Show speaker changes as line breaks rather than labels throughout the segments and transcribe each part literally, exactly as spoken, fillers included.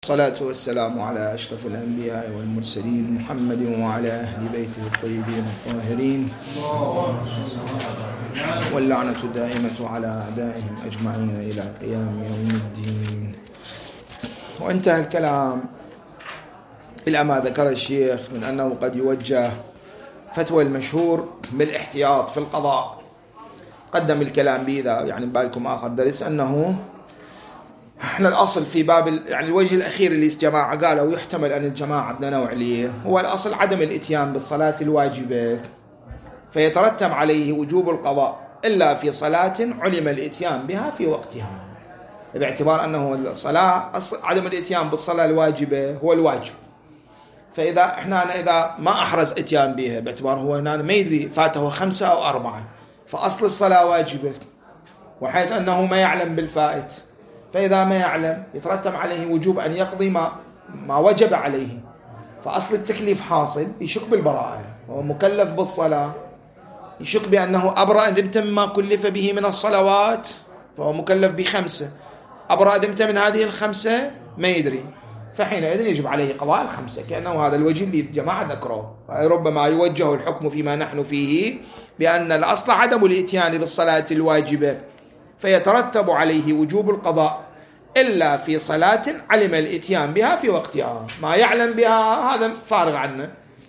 الصلاة والسلام على أشرف الأنبياء والمرسلين محمد وعلى أهل بيته الطيبين الطاهرين، واللعنة الدائمة على أعدائهم أجمعين إلى قيام يوم الدين. وانتهى الكلام إلى ما ذكر الشيخ من أنه قد يوجه فتوى المشهور بالاحتياط في القضاء. قدم الكلام بذا يعني بالكم آخر درس أنه احنا الأصل في باب يعني الوجه الأخير اللي الجماعة قالوا يحتمل أن الجماعة عندنا نوعية، هو الأصل عدم الإتيان بالصلاة الواجبة، فيترتب عليه وجوب القضاء إلا في صلاة علم الإتيان بها في وقتها، باعتبار أنه الصلاة عدم الإتيان بالصلاة الواجبة هو الواجب. فإذا احنا إذا ما أحرز إتيان بها باعتبار هو هنا ما يدري فاته خمسة أو أربعة، فأصل الصلاة واجبة، وحيث أنه ما يعلم بالفائت، فإذا ما يعلم يترتب عليه وجوب أن يقضي ما ما وجب عليه، فأصل التكليف حاصل، يشك بالبراءة، هو مكلف بالصلاة، يشك بأنه أبرأ ذمة ما كلف به من الصلوات، فهو مكلف بخمسة، أبرأ ذمة من هذه الخمسة ما يدري، فحينئذ يجب عليه قضاء الخمسة، كأنه هذا الوجه اللي الجماعة ذكروه. ربما يوجه الحكم فيما نحن فيه بأن الأصل عدم الإتيان بالصلاة الواجبة، فيترتب عليه وجوب القضاء إلا في صلاة علم الإتيان بها في وقتها. ما يعلم بها هذا فارغ عنه،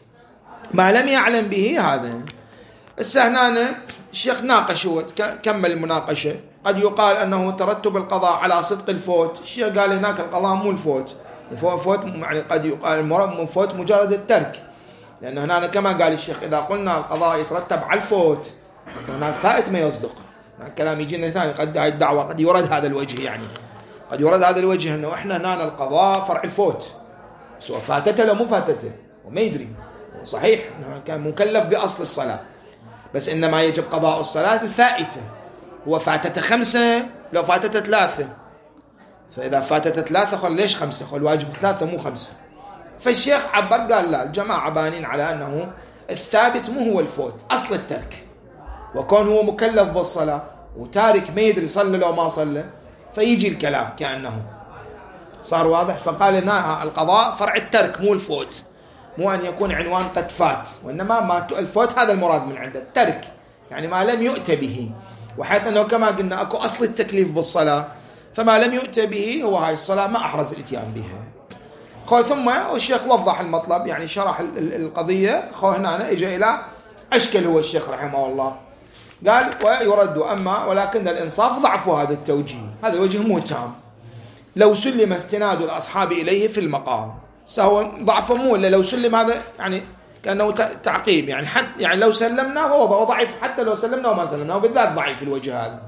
ما لم يعلم به هذا. السهنانة الشيخ ناقش، هو كمل المناقشة. قد يقال أنه ترتب القضاء على صدق الفوت، الشيخ قال هناك القضاء مو الفوت، فوت يعني قد يقال فوت مجرد الترك، لأن هنا كما قال الشيخ إذا قلنا القضاء يترتب على الفوت هنا الفائت ما يصدق، الكلام يجينا ثاني. قد هاي الدعوة قد يورد هذا الوجه، يعني قد يورد هذا الوجه أنه إحنا هنا القضاء فرع الفوت، سواء فاتته لو مو فاتته وما يدري، صحيح كان مكلف بأصل الصلاة، بس إنما يجب قضاء الصلاة الفائتة، هو فاتته خمسة لو فاتته ثلاثة، فإذا فاتته ثلاثة قال ليش خمسة؟ قال واجب ثلاثة مو خمسة. فالشيخ عبر قال لا، الجماعة بانين على أنه الثابت مو هو الفوت، أصل الترك، وكون هو مكلف بالصلاة وتارك ما يدري صلى لو ما صلى، فيجي الكلام كأنه صار واضح. فقال لنا القضاء فرع الترك مو الفوت، مو أن يكون عنوان قد فات، وإنما ما الفوت هذا المراد من عنده الترك، يعني ما لم يؤت به، وحيث أنه كما قلنا أكو أصل التكليف بالصلاة، فما لم يؤت به هو هاي الصلاة ما أحرز الاتيان بها. خو ثم الشيخ وضح المطلب، يعني شرح القضية. خو هنا اجى إلى أشكل هو الشيخ رحمه الله، قال ويرد أما ولكن الإنصاف ضعف هذا التوجيه، هذا الوجه مو تام، لو سلم استناد الأصحاب إليه في المقام، سهو ضعف مو إلا لو سلم، هذا يعني كأنه تعقيب، يعني حتى يعني لو سلمنا هو ضعيف، حتى لو سلمنا وما سلمنا، وبالذات ضعيف الوجه هذا.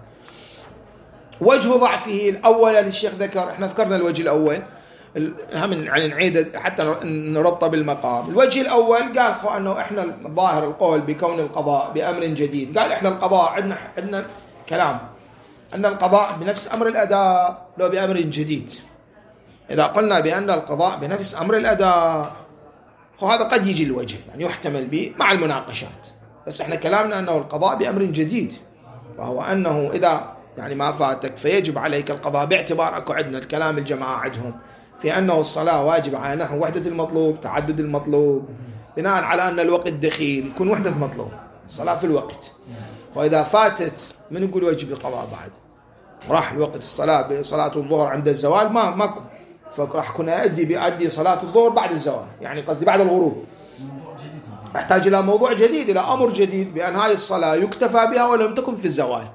وجه ضعفه الأول الشيخ ذكر، احنا ذكرنا الوجه الأول، هم يعني نعيد حتى نربطه بالمقام. الوجه الأول قال أنه إحنا ظاهر القول بكون القضاء بأمر جديد، قال إحنا القضاء عندنا عندنا كلام أن القضاء بنفس أمر الأداء لو بأمر جديد. إذا قلنا بأن القضاء بنفس أمر الأداء فهذا قد يجي الوجه، يعني يحتمل به مع المناقشات، بس إحنا كلامنا أنه القضاء بأمر جديد، وهو أنه إذا يعني ما فاتك فيجب عليك القضاء، باعتبار أكو عندنا الكلام الجماعة عندهم في أنه الصلاة واجب على نحو وحدة المطلوب، تعدد المطلوب، بناء على أن الوقت دخيل يكون وحدة مطلوب، الصلاة في الوقت، فإذا فاتت من يقول واجب القضاء بعد راح الوقت الصلاة بصلاة الظهر عند الزوال ما ماكو، فراح كنا أدي بأدي صلاة الظهر بعد الزوال، يعني قصدي بعد الغروب، أحتاج إلى موضوع جديد، إلى أمر جديد بأن هاي الصلاة يكتفى بها ولم تكن في الزوال،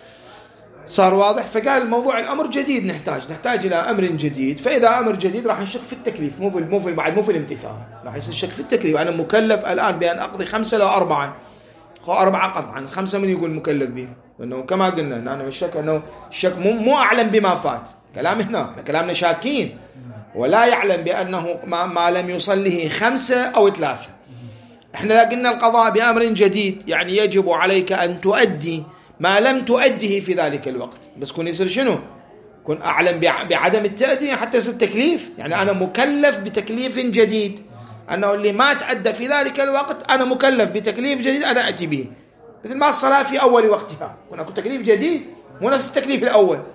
صار واضح. فقال الموضوع الأمر جديد، نحتاج نحتاج إلى أمر جديد، فإذا أمر جديد راح نشك في التكليف، مو في مو في بعد مو في الامتثال، راح يصير شك في التكليف. أنا مكلف الآن بأن أقضي خمسة لو أربعة، خو أربعة قطعا، خمسة من يقول مكلف بها، لأنه كما قلنا أنا الشك أنه الشك مو مو أعلم بما فات، كلام هنا كلامنا شاكين، ولا يعلم بأنه ما, ما لم يصله خمسة أو ثلاثة. إحنا قلنا القضاء بأمر جديد، يعني يجب عليك أن تؤدي ما لم تؤديه في ذلك الوقت، بس كون يصير شنو؟ كون أعلم بعدم التأدية حتى يصير تكليف، يعني أنا مكلف بتكليف جديد، أنه اللي ما تأدى في ذلك الوقت أنا مكلف بتكليف جديد أنا أتي به، مثل ما الصلاة في أول وقتها كنا أكو تكليف جديد مو نفس التكليف الأول،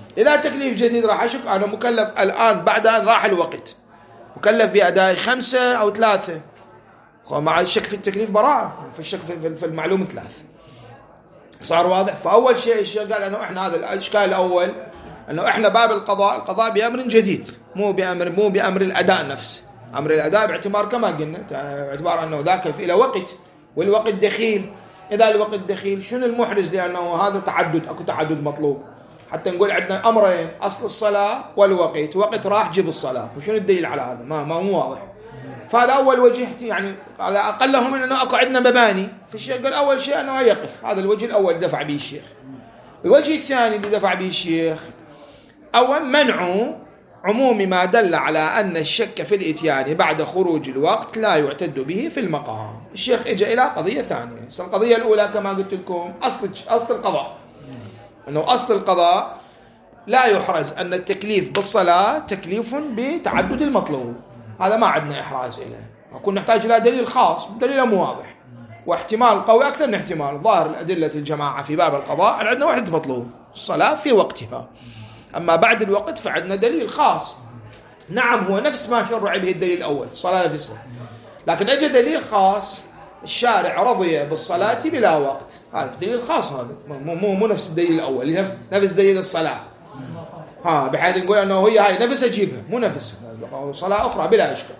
إذا تكليف جديد راح أشك أنا مكلف الآن بعد أن راح الوقت، مكلف بأداء خمسة أو ثلاثة، مع الشك في التكليف براءة، في الشك في المعلوم ثلاثة. صار واضح؟ فأول شيء الشيء قال أنه إحنا هذا الإشكال الأول أنه إحنا باب القضاء، القضاء بأمر جديد، مو بأمر مو بأمر الأداء نفسه. أمر الأداء باعتبار كما قلنا باعتبار أنه ذاك إلى وقت، والوقت دخيل. إذا الوقت دخيل شنو المحرز؟ لأنه هذا تعدد، أكو تعدد مطلوب. حتى نقول عندنا أمرين، أصل الصلاة والوقت، وقت راح جيب الصلاة، وشنو الدليل على هذا؟ ما ما مو واضح. فهذا أول وجه، يعني على أقلهم أنه أكو عندنا مباني في الشيء. قال أول شيء أنه يقف، هذا الوجه الأول اللي دفع به الشيخ. الوجه الثاني اللي دفع به الشيخ أول منع عموم ما دل على أن الشك في الإتيان بعد خروج الوقت لا يعتد به في المقام. الشيخ إجا إلى قضية ثانية. القضية الأولى كما قلت لكم أصل أصل القضاء، أنه أصل القضاء لا يحرز أن التكليف بالصلاة تكليف بتعدد المطلوب، هذا ما عندنا إحراز إليه، كنا نحتاج إلى دليل خاص، دليل مو واضح واحتمال قوي أكثر من احتمال. ظاهر الأدلة الجماعة في باب القضاء عندنا واحد مطلوب، الصلاة في وقتها، أما بعد الوقت فعندنا دليل خاص. نعم هو نفس ما شرع به الدليل الأول، الصلاة نفسها، لكن أجى دليل خاص، الشارع رضي بالصلاة بلا وقت، هذا دليل خاص، هذا مو مو مو نفس الدليل الأول، نفس نفس دليل الصلاة، ها بحيث نقول أنه هي هاي نفس أجيبها، مو نفس صلاة أخرى بلا إشكال.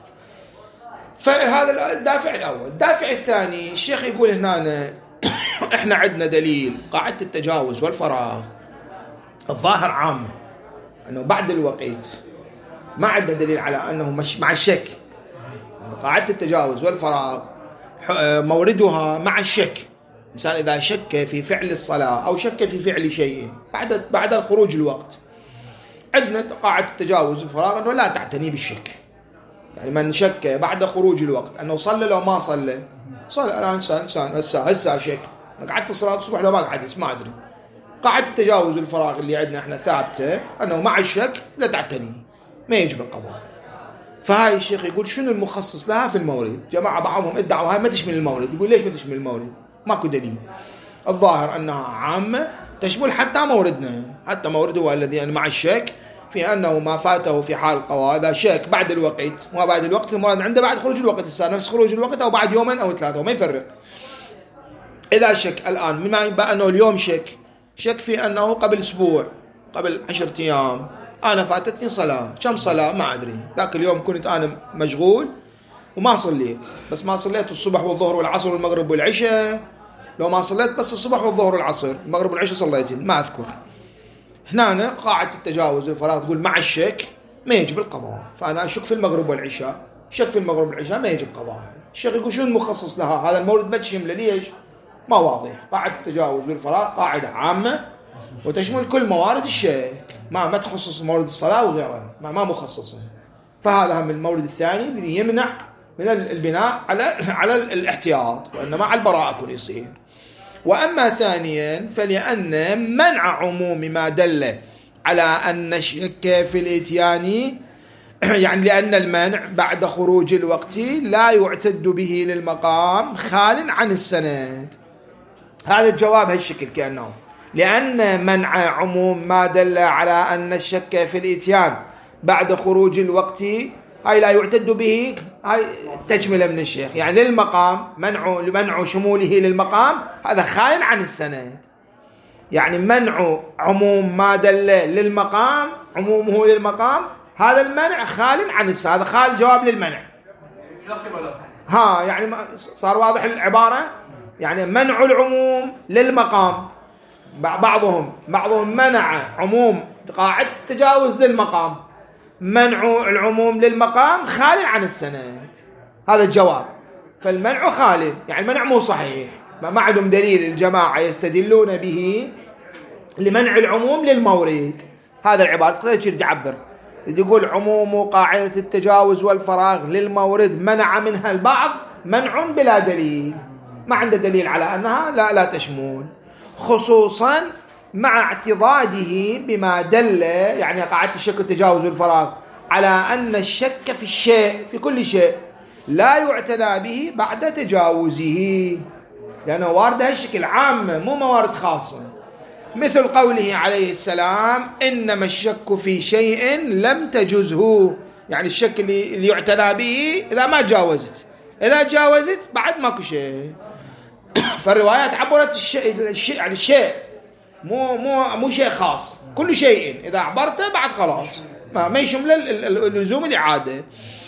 فهذا الدافع الأول. الدافع الثاني الشيخ يقول هنا إحنا عندنا دليل قاعدة التجاوز والفراغ الظاهر عام، أنه بعد الوقت ما عندنا دليل على أنه مش مع الشك. قاعدة التجاوز والفراغ موردها مع الشك. إنسان إذا شك في فعل الصلاة أو شك في فعل شيء بعد بعد الخروج الوقت، عندنا قاعدة التجاوز والفراغ أنه لا تعتني بالشك. يعني من شك بعد خروج الوقت أنه صلى لو ما صلى، صلى الآن إنسان إنسان هسه هسه شك، قعدت صلاة الصبح لو ما قعدت ما أدري. قاعدة التجاوز والفراغ اللي عندنا احنا ثابتة أنه مع الشك لا تعتني، ما يجب القضاء. فهاي الشيخ يقول شنو المخصص لها في المورد؟ جماعة بعضهم ادعوا هاي ما تشمل المورد. يقول ليش ما تشمل المورد؟ ماكو دليل. الظاهر أنها عامة تشمل حتى موردنا، حتى مورد هو الذي يعني مع الشك في أنه ما فاته في حال القضاء، إذا شك بعد الوقت ما بعد الوقت، المراد عنده بعد خروج الوقت، السنة نفس خروج الوقت أو بعد يومين أو ثلاثة، وما يفرق. إذا شك الآن مما يبقى أنه اليوم شك شك في أنه قبل أسبوع قبل عشرة أيام أنا فاتتني صلاة، كم صلاة ما أدري، ذاك اليوم كنت أنا مشغول وما صليت، بس ما صليت الصبح والظهر والعصر والمغرب والعشاء، لو ما صليت بس الصبح والظهر والعصر، المغرب والعشاء صليت ما أذكر. هنا قاعدة التجاوز الفراغ تقول مع الشك ما يجب القضاء، فأنا أشك في المغرب والعشاء، شك في المغرب والعشاء ما يجب قضاء. الشيخ يقول شو المخصص لها؟ هذا المورد ما تشمله، ليش؟ ما واضح. قاعدة التجاوز والفراغ قاعدة عامة وتشمل كل موارد الشك، ما ما تخصص مورد الصلاة وغيرها، ما ما مخصصة. فهذا هم المورد الثاني الذي يمنع من البناء على على الاحتياط، وإنما على البراءة كل يصير. وأما ثانيا فلأن منع عموم ما دل على أن الشك في الإتيان، يعني لأن المنع بعد خروج الوقت لا يعتد به للمقام خال عن السند. هذا الجواب هالشكل كأنه لأن منع عموم ما دل على أن الشك في الإتيان بعد خروج الوقت هاي لا يعتد به، هاي تجملة من الشيخ، يعني للمقام منع لمنع شموله للمقام هذا خال عن السند. يعني منع عموم ما دل للمقام عمومه للمقام هذا المنع خال عن السند، هذا خال جواب للمنع. ها يعني صار واضح العبارة، يعني منع العموم للمقام، بعضهم بعضهم منع عموم قاعدة التجاوز للمقام، منع العموم للمقام خال عن السند، هذا الجواب. فالمنع خالي، يعني المنع مو صحيح، ما عندهم دليل الجماعة يستدلون به لمنع العموم للمورد. هذا العبارة تقدر تعبر، يقول عموم قاعدة التجاوز والفراغ للمورد منع منها البعض منع بلا دليل، ما عنده دليل على أنها لا لا تشمل، خصوصا مع اعتضاده بما دل، يعني قاعدة الشك والتجاوز والفراغ على أن الشك في الشيء في كل شيء لا يعتنى به بعد تجاوزه، لأنه وارد هالشكل عامة مو موارد خاصة. مثل قوله عليه السلام إنما الشك في شيء لم تجزه، يعني الشك اللي, اللي يعتنى به إذا ما جاوزت، إذا جاوزت بعد ماكو شيء. فالروايات عبرت الشيء, الشيء يعني الشيء مو مو مو شيء خاص، كل شيء إذا عبرته بعد خلاص ما ما يشمل اللزوم الإعادة.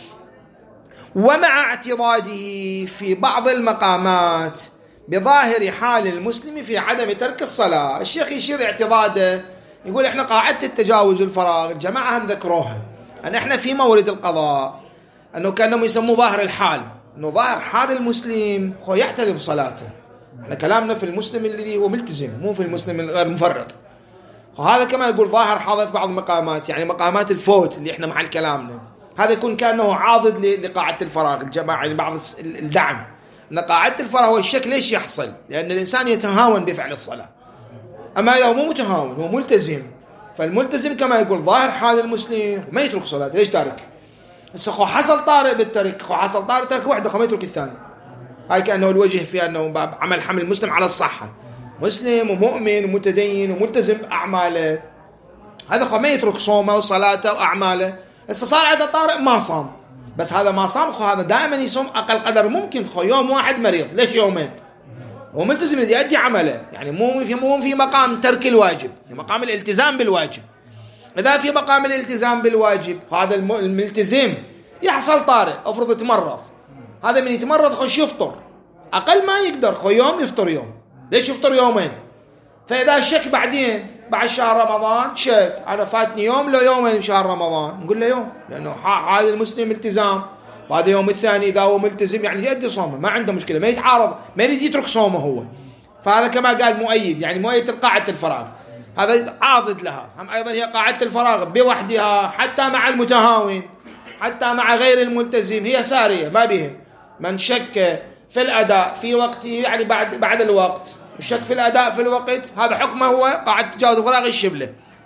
ومع اعتضاده في بعض المقامات بظاهر حال المسلم في عدم ترك الصلاة. الشيخ يشير اعتضاده، يقول احنا قاعدة التجاوز والفراغ الجماعة هم ذكروها أن احنا في مورد القضاء أنه كانوا يسموه ظاهر الحال، أنه ظاهر حال المسلم هو يعتني بصلاته. احنا كلامنا في المسلم الذي هو ملتزم، مو في المسلم الغير مفرط. وهذا كما يقول ظاهر حاضر في بعض المقامات، يعني مقامات الفوت اللي احنا محل كلامنا، هذا يكون كأنه عاضد لقاعدة الفراغ الجماعة، يعني بعض الدعم أن قاعدة الفراغ هو الشك ليش يحصل؟ لأن الإنسان يتهاون بفعل الصلاة. أما إذا هو مو متهاون هو ملتزم، فالملتزم كما يقول ظاهر حال المسلم ما يترك صلاة. ليش تارك؟ بس خو حصل طارئ بالترك، خو حصل طارئ ترك واحدة خو ما يترك الثاني. هاي كأنه الوجه في أنه باب عمل حمل المسلم على الصحة، مسلم ومؤمن ومتدين وملتزم بأعماله، هذا خو ما يترك صومه وصلاته وأعماله. بس صار عنده طارئ ما صام، بس هذا ما صام خو هذا دائما يصوم أقل قدر ممكن. خو يوم واحد مريض، ليش يومين؟ هو ملتزم الذي يؤدي عمله، يعني مو في مو في مقام ترك الواجب، في مقام الالتزام بالواجب. إذا في مقام الالتزام بالواجب هذا الملتزم يحصل طارئ، أفرض يتمرض، هذا من يتمرض خوش يفطر أقل ما يقدر، خو يوم يفطر يوم، ليش يفطر يومين؟ فإذا شك بعدين بعد شهر رمضان شك أنا فاتني يوم لو يومين بشهر رمضان، نقول له يوم، لأنه هذا المسلم التزام، وهذا يوم الثاني إذا هو ملتزم يعني يؤدي صومه، ما عنده مشكلة، ما يتعارض، ما يريد يترك صومه هو. فهذا كما قال مؤيد، يعني مؤيد قاعدة الفراغ، هذا عاضد لها. هم أيضا هي قاعدة الفراغ بوحدها حتى مع المتهاون، حتى مع غير الملتزم هي سارية ما بها. من شك في الأداء في وقته يعني بعد بعد الوقت، الشك في الأداء في الوقت هذا حكمه هو قاعدة تجاوز الفراغ الشبلة،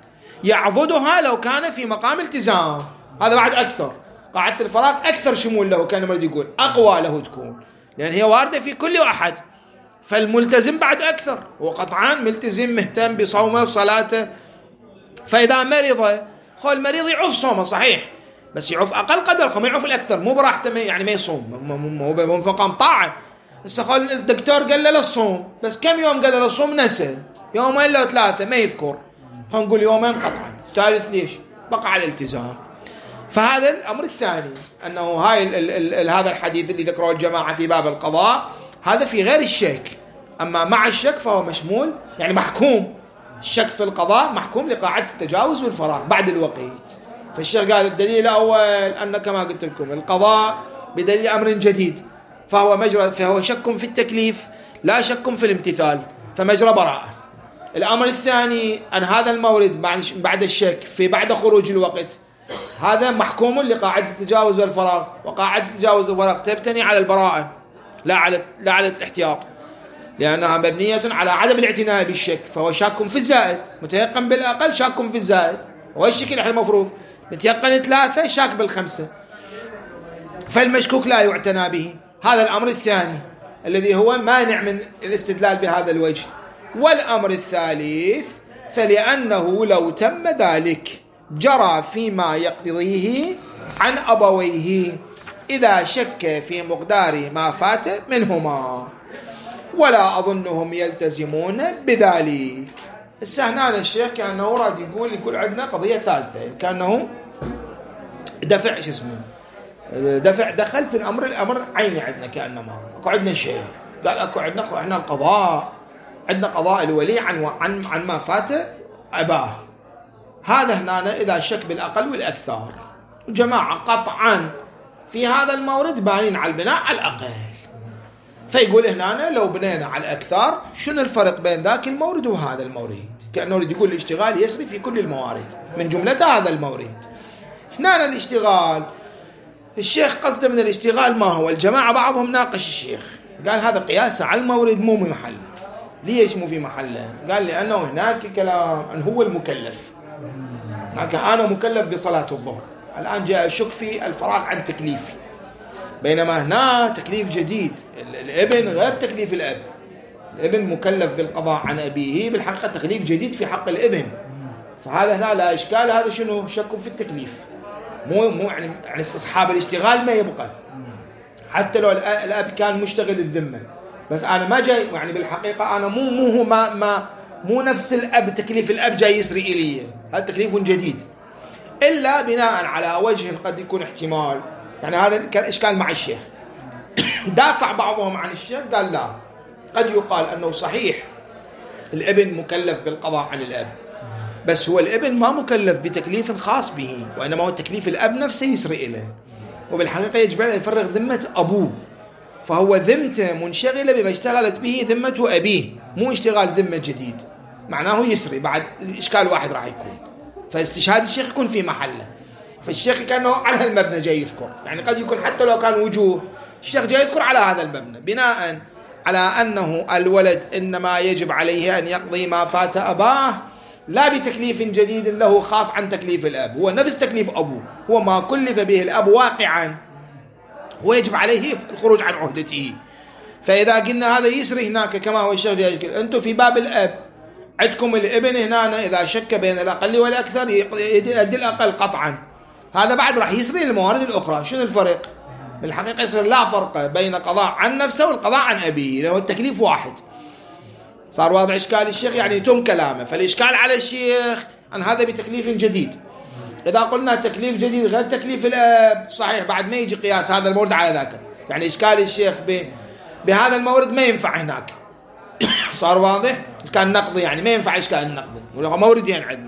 يعضدها لو كان في مقام التزام، هذا بعد أكثر. قاعدة الفراغ أكثر شمول له، كان مريد يقول أقوى له تكون، لأن هي واردة في كل أحد. فالملتزم بعد أكثر، وقطعا ملتزم مهتم بصومه وصلاته. فإذا مرض خو المريض يعوف صومه صحيح، بس يعوف أقل قدر، خو ما يعوف الأكثر، مو براحته يعني ما يصوم، مو بمقام طاعة. هسه خو الدكتور قال له الصوم، بس كم يوم قال له الصوم نسى، يومين لو ثلاثة ما يذكر، خو نقول يومين قطعا، ثالث ليش؟ بقى على الالتزام. فهذا الأمر الثاني، أنه هاي ال ال ال هذا الحديث اللي ذكره الجماعة في باب القضاء هذا في غير الشك. أما مع الشك فهو مشمول، يعني محكوم، الشك في القضاء محكوم لقاعدة التجاوز والفراغ بعد الوقت. فالشيخ قال الدليل الأول أن كما قلت لكم القضاء بدليل أمر جديد، فهو مجرى، فهو شك في التكليف لا شك في الامتثال، فمجرى براءة. الأمر الثاني أن هذا المورد بعد الشك في بعد خروج الوقت هذا محكوم لقاعدة التجاوز والفراغ، وقاعدة التجاوز والفراغ تبتني على البراءة لا على لا على الاحتياط، لأنها مبنية على عدم الاعتناء بالشك. فهو شاك في الزائد، متيقن بالأقل شاك في الزائد، وهو الشكل احنا المفروض نتيقن ثلاثة، شاك بالخمسة، فالمشكوك لا يعتنى به. هذا الأمر الثاني الذي هو مانع من الاستدلال بهذا الوجه. والأمر الثالث فلأنه لو تم ذلك جرى فيما يقتضيه عن أبويه إذا شك في مقدار ما فات منهما، ولا أظنهم يلتزمون بذلك. السهنان الشيخ كأنه راد يقول يقول عندنا قضية ثالثة، كأنه دفع شو اسمه دفع دخل في الأمر الأمر عيني عندنا، كأنما أكو عندنا شيء قال أكو عندنا إحنا القضاء عندنا قضاء الولي عن عن عن ما فات أباه. هذا هنا إذا شك بالأقل والأكثر، جماعة قطعا في هذا المورد بانين على البناء على الأقل. فيقول هنا لو بنينا على الأكثر شنو الفرق بين ذاك المورد وهذا المورد؟ كأنه يقول الاشتغال يسري في كل الموارد من جملة هذا المورد. هنا الاشتغال الشيخ قصده من الاشتغال ما هو؟ الجماعة بعضهم ناقش الشيخ قال هذا قياس على المورد مو في محله. ليش مو في محله؟ قال لأنه هناك كلام أن هو المكلف، هناك أنا مكلف بصلاة الظهر، الآن جاء الشك في الفراغ عن تكليفي، بينما هنا تكليف جديد، الابن غير تكليف الأب، الابن مكلف بالقضاء عن أبيه، بالحقيقة تكليف جديد في حق الابن، فهذا هنا لا إشكال. هذا شنو؟ شك في التكليف، مو مو يعني يعني استصحاب الاشتغال ما يبقى، حتى لو الأب كان مشتغل الذمة. بس أنا ما جاي يعني بالحقيقة أنا مو مو هو ما ما مو نفس الأب، تكليف الأب جاي يسري إلي، هذا تكليف جديد، إلا بناء على وجه قد يكون احتمال. يعني هذا كان إشكال مع الشيخ. دافع بعضهم عن الشيخ، قال لا، قد يقال أنه صحيح الابن مكلف بالقضاء عن الأب، بس هو الابن ما مكلف بتكليف خاص به، وإنما هو تكليف الأب نفسه يسري إليه، وبالحقيقة يجب أن يفرغ ذمة أبوه، فهو ذمته منشغلة بما اشتغلت به ذمة أبيه، مو اشتغال ذمة جديد، معناه يسري. بعد الإشكال واحد راح يكون، فاستشهاد الشيخ يكون في محله. فالشيخ كأنه على المبنى جاي يذكر، يعني قد يكون حتى لو كان وجوه الشيخ جاي يذكر على هذا المبنى، بناء على أنه الولد إنما يجب عليه أن يقضي ما فات أباه، لا بتكليف جديد له خاص عن تكليف الأب، هو نفس تكليف أبوه، هو ما كلف به الأب واقعا ويجب عليه الخروج عن عهدته. فإذا قلنا هذا يسري هناك كما هو الشيخ جاي يقول، أنتم في باب الأب عندكم الابن هنا إذا شك بين الأقل والأكثر يدي الأقل قطعا، هذا بعد راح يسري الموارد الأخرى. شنو الفرق؟ بالحقيقة يصير لا فرق بين قضاء عن نفسه والقضاء عن أبيه، لأنه التكليف واحد. صار واضح إشكال الشيخ؟ يعني يتم كلامه. فالإشكال على الشيخ أن هذا بتكليف جديد. إذا قلنا تكليف جديد غير تكليف الأب، صحيح بعد ما يجي قياس هذا المورد على ذاك، يعني إشكال الشيخ ب... بهذا المورد ما ينفع هناك. صار واضح؟ كان نقضي يعني ما ينفع إشكال النقضي، ولغة موردين عندنا.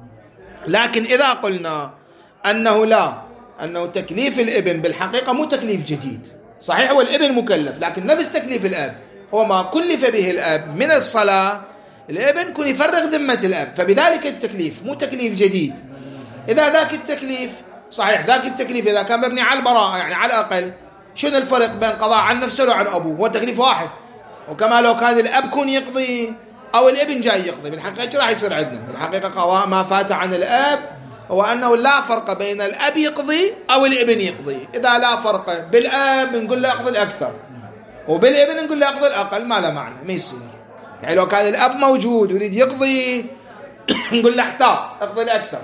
لكن إذا قلنا أنه لا، أنه تكليف الابن بالحقيقة مو تكليف جديد، صحيح هو الابن مكلف، لكن نفس تكليف الأب، هو ما كلف به الأب من الصلاة، الابن كن يفرغ ذمة الأب، فبذلك التكليف مو تكليف جديد. إذا ذاك التكليف صحيح، ذاك التكليف إذا كان مبني على البراءة، يعني على الأقل شنو الفرق بين قضاء عن نفسه وعن أبوه؟ هو تكليف واحد. وكما لو كان الأب كن يقضي أو الابن جاي يقضي، بالحقيقة راح يصير عندنا بالحقيقة قضاء ما فات عن الأب هو أنه لا فرق بين الأب يقضي أو الابن يقضي. إذا لا فرق بالأب نقول له يقضي الأكثر، وبالابن نقول له يقضي الأقل، ما له معنى، ما يصير. يعني لو كان الأب موجود ويريد يقضي نقول له احتاط اقضي الأكثر،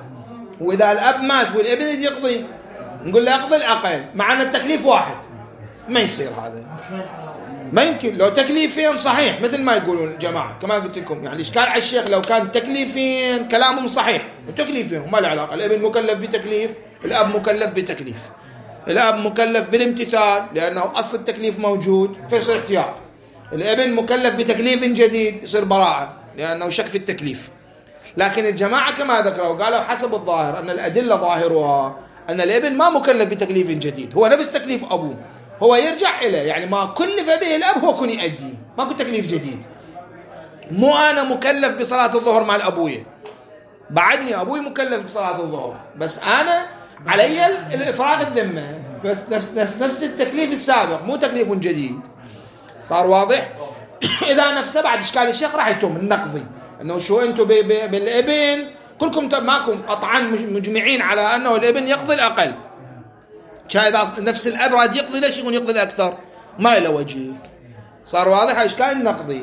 وإذا الأب مات والابن يريد يقضي نقول له يقضي الأقل، مع أن التكليف واحد. ما يصير هذا، ما يمكن. لو تكليفين صحيح مثل ما يقولون الجماعة كما قلت لكم، يعني إشكال على الشيخ لو كان تكليفين كلامهم صحيح، تكليفين وما له علاقة، الابن مكلف بتكليف، الأب مكلف بتكليف. الأب مكلف بالامتثال لأنه أصل التكليف موجود فيصير احتياط، الابن مكلف بتكليف جديد يصير براءة لأنه شك في التكليف. لكن الجماعة كما ذكروا قالوا حسب الظاهر أن الأدلة ظاهرها أن الابن ما مكلف بتكليف جديد، هو نفس تكليف أبوه، هو يرجع إليه، يعني ما كلف به الأب هو كن يؤدي، ما كن تكليف جديد. مو أنا مكلف بصلاة الظهر مع الأبوية، بعدني أبوي مكلف بصلاة الظهر، بس أنا علي الإفراغ الذمة، بس نفس, نفس, نفس التكليف السابق مو تكليف جديد. صار واضح؟ إذا نفسه بعد إشكال الشيخ راح يتم النقضي، أنه شو أنتم بالابن كلكم ماكم قطعا مجمعين على أنه الابن يقضي الأقل، إذا نفس الأب راد يقضي ليش يكون يقضي الأكثر؟ ما له وجه. صار واضح إشكال النقضي.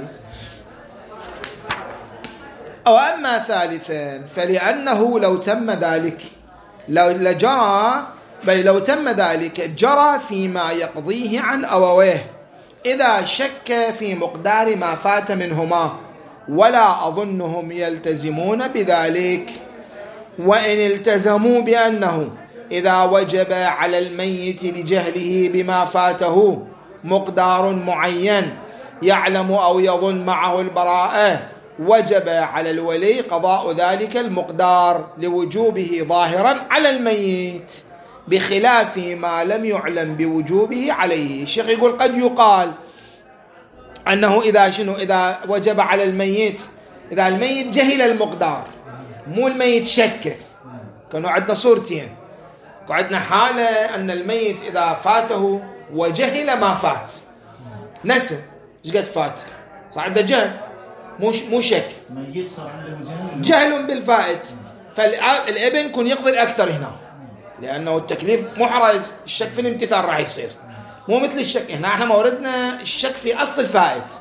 أو أما ثالثا فلأنه لو تم ذلك لو لجرى بل لو تم ذلك جرى فيما يقضيه عن أبويه إذا شك في مقدار ما فات منهما، ولا أظنهم يلتزمون بذلك. وإن التزموا بأنه إذا وجب على الميت لجهله بما فاته مقدار معين يعلم أو يظن معه البراءة، وجب على الولي قضاء ذلك المقدار لوجوبه ظاهرا على الميت، بخلاف ما لم يعلم بوجوبه عليه. الشيخ يقول قد يقال أنه إذا شنو إذا وجب على الميت، إذا الميت جهل المقدار، مو الميت شك. كانوا عندنا صورتين، عندنا حالة أن الميت إذا فاته وجهل ما فات، نسى إيش قد فات، صار عنده جهل مو مو شك،
ميت صار عنده جهل
جهل بالفائت، فالابن كن يقضي الأكثر هنا، لأنه التكليف محرز، الشك في الامتثال راح يصير، مو مثل الشك هنا. احنا موردنا الشك في أصل الفائت،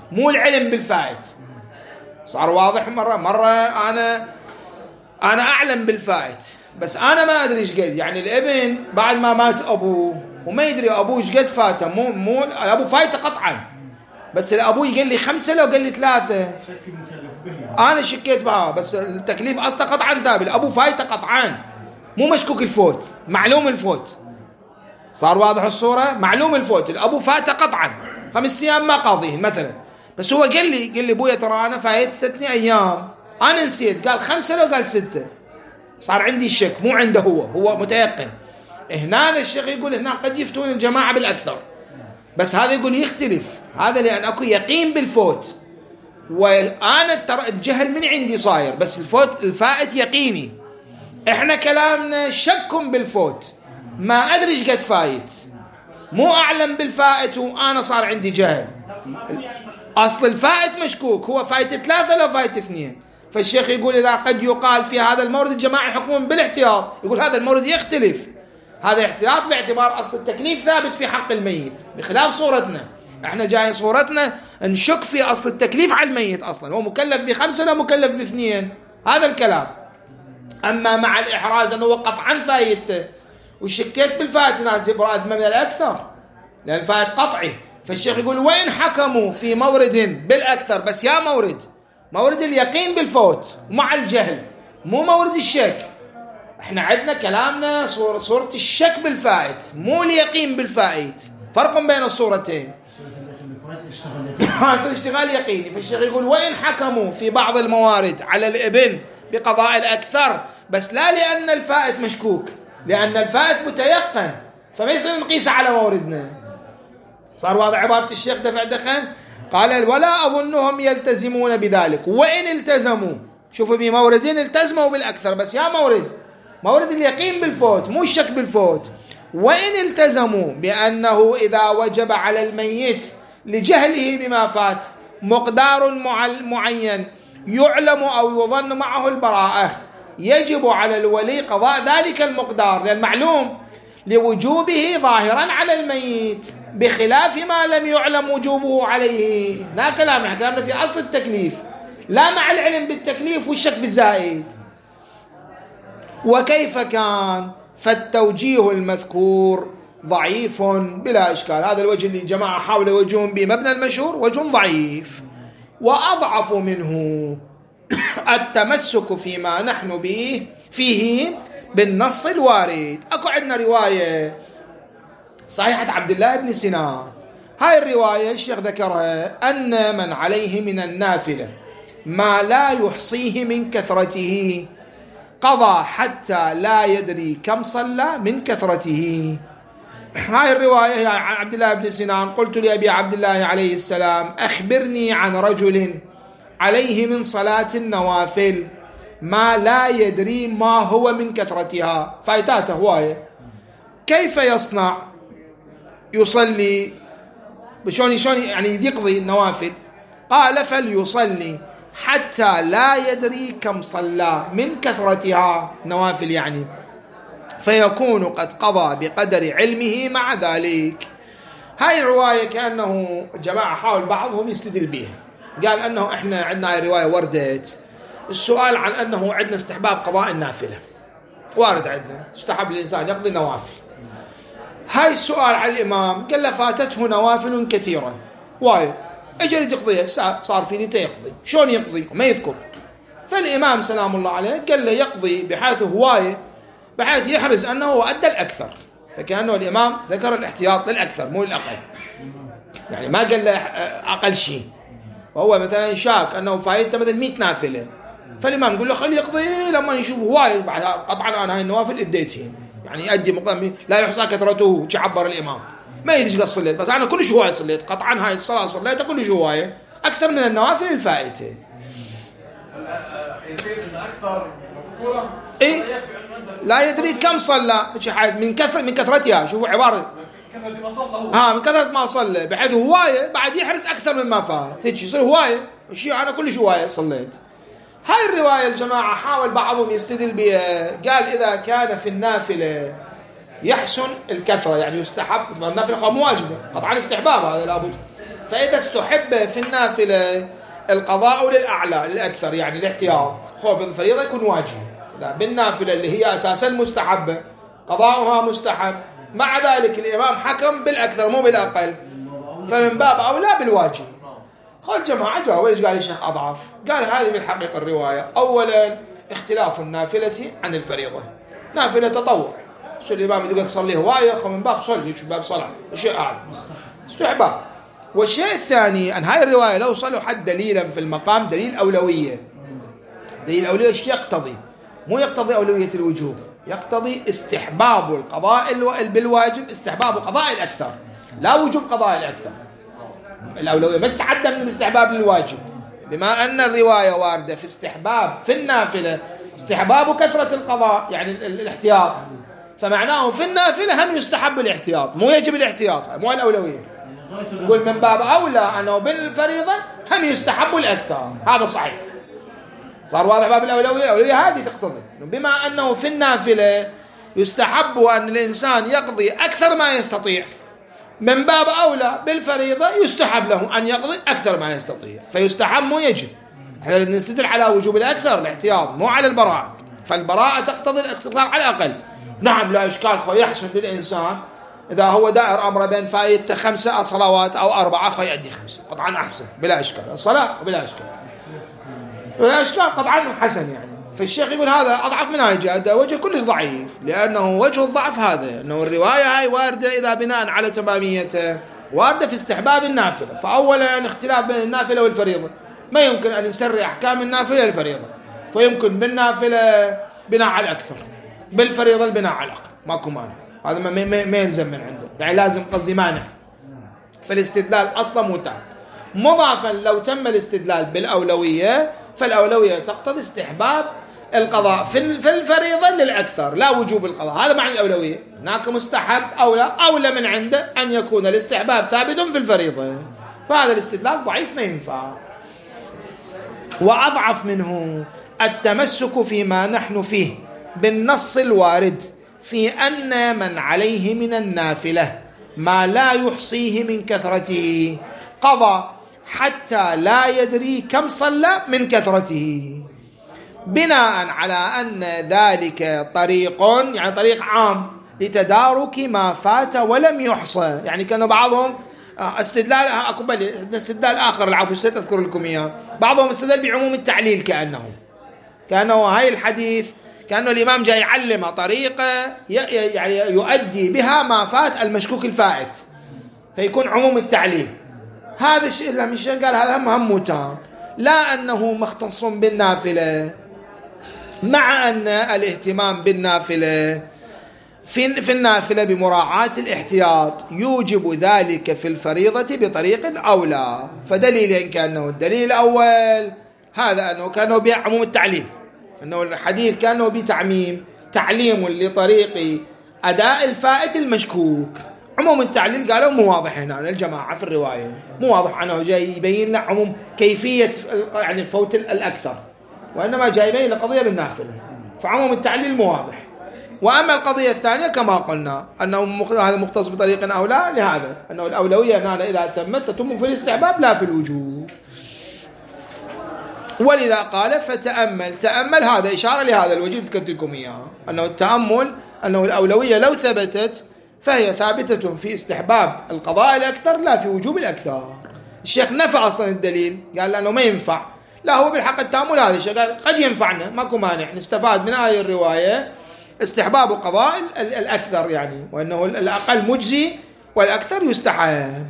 مو العلم بالفائت. صار واضح؟ مرة مرة أنا أنا أعلم بالفائت بس أنا ما أدري إيش قد، يعني الابن بعد ما مات أبوه وما يدري أبوه إيش قد فاته، مو مو أبوه فايته قطعا، بس الأبوه قال لي خمسة لو قال لي ثلاثة أنا شكيت معاه، بس التكليف أصلا قطعا ثابت، الأبوه فايته قطعا مو مشكوك الفوت، معلوم الفوت. صار واضح الصورة؟ معلوم الفوت، الأبو فاته قطعا خمسة أيام ما قاضيه مثلا، بس هو قال لي قال لي أبويا ترى أنا فايتتني أيام أنا نسيت، قال خمسة لو قال ستة، صار عندي الشك مو عنده هو، هو متيقن. هنا الشيخ يقول هنا قد يفتون الجماعة بالأكثر، بس هذا يقول يختلف، هذا لأن أكو يقين بالفوت، وأنا ترى الجهل من عندي صاير، بس الفوت الفائت يقيني. إحنا كلامنا شك بالفوت، ما أدري إيش قد فايت، مو أعلم بالفائت وأنا صار عندي جهل. أصل الفائت مشكوك، هو فايت ثلاثة لو فايت اثنين. فالشيخ يقول إذا قد يقال في هذا المورد الجماعة يحكمون بالاحتياط، يقول هذا المورد يختلف، هذا احتياط باعتبار أصل التكليف ثابت في حق الميت، بخلاف صورتنا. احنا جاي صورتنا نشك في أصل التكليف على الميت، أصلا هو مكلف بخمسة ولا مكلف باثنين، هذا الكلام. أما مع الإحراز أنه قطعا فايته وشكيت بالفائت ناس جبر أثم من الأكثر، لأن الفائت قطعي. فالشيخ يقول وإن حكموا في مورد بالأكثر، بس يا مورد مورد اليقين بالفوت مع الجهل، مو مورد الشك. احنا عندنا كلامنا صورة, صورة الشك بالفائت، مو اليقين بالفائت، فرق بين الصورتين. هذا اشتغال يقيني. فالشيخ يقول وإن حكموا في بعض الموارد على الابن بقضاء الأكثر، بس لا لأن الفائت مشكوك، لأن الفائت متيقن، فما يصير نقيسه على موردنا. صار واضح عبارة الشيخ دفع دخن؟ قال ولا أظنهم يلتزمون بذلك، وإن التزموا، شوفوا بموردين التزموا بالأكثر، بس يا مورد مورد اليقين بالفوت مو الشك بالفوت، وإن التزموا بأنه إذا وجب على الميت لجهله بما فات مقدار معين يعلم أو يظن معه البراءة، يجب على الولي قضاء ذلك المقدار، لأن معلوم لوجوبه ظاهرا على الميت، بخلاف ما لم يعلم وجوبه عليه. لا كلامنا كلامنا في أصل التكليف، لا مع العلم بالتكليف والشك بالزائد. وكيف كان؟ فالتوجيه المذكور ضعيف بلا إشكال. هذا الوجه اللي جماعة حاولوا يوجهون به مبنى المشهور وجه ضعيف. وأضعف منه التمسك فيما نحن به فيه بالنص الوارد. أكو عندنا رواية صحيحة عبد الله بن سنان، هاي الرواية الشيخ ذكرها أن من عليه من النافلة ما لا يحصيه من كثرته قضى حتى لا يدري كم صلى من كثرته. هاي الرواية عن عبد الله بن سنان: قلت لأبي عبد الله عليه السلام أخبرني عن رجل عليه من صلاة النوافل ما لا يدري ما هو من كثرتها، فايتاته هواية، كيف يصنع؟ يصلي بشون شون يعني يقضي النوافل؟ قال فليصلي حتى لا يدري كم صلى من كثرتها، نوافل يعني، فيكون قد قضى بقدر علمه مع ذلك. هاي الرواية كأنه الجماعة حاول بعضهم يستدل بها، قال أنه إحنا عندنا هاي رواية وردت السؤال عن أنه عندنا استحباب قضاء النافلة، وارد عندنا استحب الإنسان يقضي النوافل. هاي السؤال على الإمام قال له فاتته نوافل كثيرة وايد، أجل يقضيها، صار في نيته يقضي، شلون يقضي ما يذكر. فالإمام سلام الله عليه قال له يقضي بحيث هواية، بحيث يحرز أنه أدى الأكثر، فكأنه الإمام ذكر الاحتياط للأكثر مو للأقل، يعني ما قال له أقل شيء. وهو مثلا شاك أنه فايدته مثل مئة نافلة، فالإمام يقول له خلي يقضي لما يشوف هواية، بعد قطعا أنا هاي النوافل اديتهن، يعني يؤدي مقام لا يحصى كثرته تعبر الإمام، ما يدري قد صليت، بس أنا كلش هواية صليت، قطعا هاي الصلاة صليتها كلش هواية أكثر من النوافل الفائتة.
يصير إن أكثر مفكورة
إيه لا يدري كم صلى من كثر من كثرتها، شوفوا عبارة
كثرة ما صلى،
ها من كثرة ما صلى، بحيث هواية بعد يحرص أكثر مما فات، هيك يصير هواية الشيء أنا كلش هواية صليت. هاي الرواية الجماعة حاول بعضهم يستدل بها، قال إذا كان في النافلة يحسن الكثرة، يعني يستحب، النافلة مو واجبة قطعا استحباب هذا لابد، فإذا استحب في النافلة القضاء للأعلى للأكثر يعني الاحتياط، خوف الفريضة يكون واجب. إذا بالنافلة اللي هي أساسا مستحبة قضاؤها مستحب، مع ذلك الإمام حكم بالأكثر مو بالأقل، فمن باب أولى بالواجب. خذ جماعة جاء وليش قال الشيخ أضعف؟ قال هذه من حقيقة الرواية. أولا اختلاف النافلة عن الفريضة، نافلة تطوع شو الإمام يقول لك صلي هواية خو من باب صلي شو باب صلاة شيء هذا استحباب. والشيء الثاني أن هاي الرواية لو صلوا حد دليلا في المقام دليل أولوية. دليل أولوية ايش يقتضي؟ مو يقتضي أولوية الوجوب، يقتضي استحباب القضاء بالواجب، استحباب قضاء الأكثر لا وجوب قضاء الأكثر. الأولوية ما تتعدى من الاستحباب للواجب، بما أن الرواية واردة في استحباب في النافلة استحباب كثرة القضاء يعني الاحتياط، فمعناه في النافلة هم يستحب الاحتياط مو يجب الاحتياط مو الأولوية. يقول من باب أولى أنه بالفريضة هم يستحب الأكثر، هذا صحيح. صار واضح باب الأولوية. الأولوية هذه تقتضي بما أنه في النافلة يستحب أن الإنسان يقضي أكثر ما يستطيع، من باب أولى بالفريضة يستحب له أن يقضي أكثر ما يستطيع، فيستحب مو يجب. احنا نستدل على وجوب الأكثر الاحتياط مو على البراءة، فالبراءة تقتضي الاقتصار على الأقل. نعم لا إشكال خو يحسن للإنسان إذا هو دائر أمره بين فائدة خمسة صلوات أو أربعة خو يؤدي خمسة قطعا أحسن بلا إشكال، الصلاة بلا إشكال بلا إشكال قطعا حسن يعني. فالشيخ يقول هذا أضعف من هاي جادة، وجه كلش ضعيف، لأنه وجه الضعف هذا أنه الرواية هاي واردة إذا بناء على تماميته واردة في استحباب النافلة. فأولا اختلاف بين النافلة والفريضة، ما يمكن أن نسري أحكام النافلة للفريضة، فيمكن بالنافلة بناء على الأكثر، بالفريضة البناء على الأقل، ماكو مانع. هذا ما, ما, ما يلزم من عنده يعني لازم قصدي مانع، فالاستدلال أصلا متعب. مضافا لو تم الاستدلال بالأولوية فالأولوية تقتضي استحباب القضاء في الفريضة للأكثر لا وجوب القضاء، هذا معنى الأولوية. هناك مستحب أولى أولى من عنده أن يكون الاستحباب ثابت في الفريضة، فهذا الاستدلال ضعيف ما ينفع. وأضعف منه التمسك فيما نحن فيه بالنص الوارد في أن من عليه من النافلة ما لا يحصيه من كثرته قضى حتى لا يدري كم صلى من كثرته، بناء على أن ذلك طريق يعني طريق عام لتدارك ما فات ولم يحصى. يعني كان بعضهم استدلال أقبل استدلال آخر العفو سأذكر لكم إياه، بعضهم استدل بعموم التعليل كأنه كأنه هاي الحديث كأنه الإمام جاي يعلم طريقة يعني يؤدي بها ما فات المشكوك الفائت، فيكون عموم التعليل. هذا الشيء لما الشيخ قال هذا هم هم تام، لا أنه مختص بالنافلة، مع أن الاهتمام بالنافلة في في النافلة بمراعاة الاحتياط يوجب ذلك في الفريضة بطريق أولى. فدليل كأنه الدليل الأول هذا أنه كانوا بعموم التعليل، أنه الحديث كانوا بتعميم تعليم لطريق أداء الفائت المشكوك. عموم التعليل قالوا مو واضح هنا الجماعة في الرواية، مو واضح أنه جاي يبين لنا عموم كيفية يعني الفوت الأكثر، وإنما جاي يبين القضية بالنافلة، فعموم التعليل مو واضح. وأما القضية الثانية كما قلنا أنه هذا مختص بطريق أولى، لهذا أنه الأولوية أنها إذا تمت تتم في الاستحباب لا في الوجوب. ولذا قال فتأمل، تأمل هذا إشارة لهذا الوجه ذكرت لكم إياه، أنه التأمل أنه الأولوية لو ثبتت فهي ثابتة في استحباب القضاء الأكثر لا في وجوب الأكثر. الشيخ نفى أصلا الدليل، قال لأنه ما ينفع، لا هو بالحق التأمل هذا الشيء قال قد ينفعنا ماكو مانع نستفاد من هذه الرواية استحباب قضاء الأكثر يعني، وأنه الأقل مجزي والأكثر يستحب.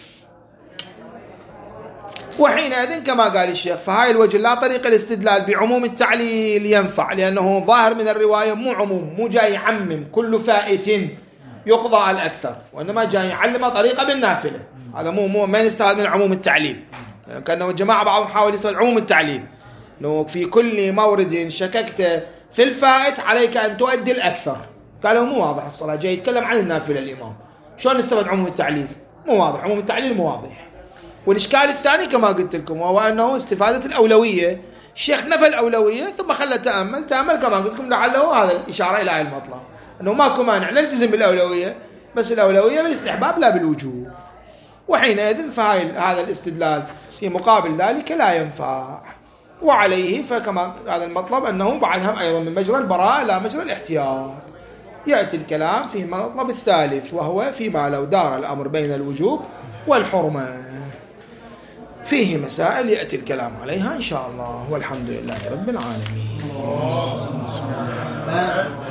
وحينئذ كما قال الشيخ فهاي الوجه لا طريق الاستدلال بعموم التعليل ينفع، لأنه ظاهر من الرواية مو عموم، مو جاي يعمم كل فائت يقضى على الأكثر، وإنما جاي يعلم طريقة بالنافلة. هذا مو مو ما نستفاد من عموم التعليل، كأنه الجماعة بعضهم حاول يستفاد عموم التعليل، لو في كل مورد شككت في الفائت عليك أن تؤدي الأكثر. قالوا مو واضح الصلاة، جاي يتكلم عن النافلة الإمام، شلون نستفاد عموم التعليل؟ مو واضح، عموم التعليل مو واضح. والإشكال الثاني كما قلت لكم وهو أنه استفادة الأولوية، الشيخ نفى الأولوية ثم خلى تأمل، تأمل كما قلت لكم لعله هذا الإشارة إلى المطلب، أنه ماكو مانع نلتزم بالأولوية، بس الأولوية بالاستحباب لا بالوجوب. وحينئذ فهذا الاستدلال في مقابل ذلك لا ينفع. وعليه فكما هذا المطلب أنه بعدها أيضا من مجرى البراءة إلى مجرى الاحتياط. يأتي الكلام في المطلب الثالث وهو فيما لو دار الأمر بين الوجوب والحرمة، فيه مسائل يأتي الكلام عليها إن شاء الله، والحمد لله رب العالمين.